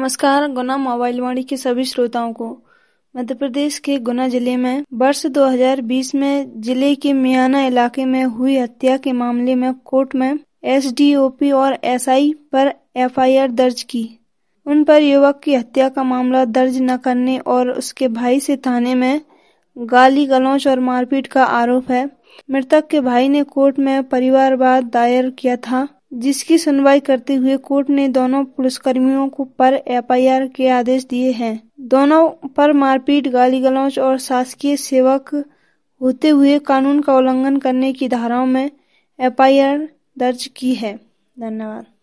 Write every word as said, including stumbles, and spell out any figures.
नमस्कार। गुना मोबाइल वाणी के सभी श्रोताओं को मध्य प्रदेश के गुना जिले में वर्ष दो हज़ार बीस में जिले के मियाना इलाके में हुई हत्या के मामले में कोर्ट में एसडीओपी और एसआई पर एफआईआर दर्ज की। उन पर युवक की हत्या का मामला दर्ज न करने और उसके भाई से थाने में गाली गलौज और मारपीट का आरोप है। मृतक के भाई ने कोर्ट में परिवारवाद दायर किया था, जिसकी सुनवाई करते हुए कोर्ट ने दोनों पुलिसकर्मियों को पर एफआईआर के आदेश दिए हैं। दोनों पर मारपीट, गाली गलौज और शासकीय सेवक होते हुए कानून का उल्लंघन करने की धाराओं में एफआईआर दर्ज की है। धन्यवाद।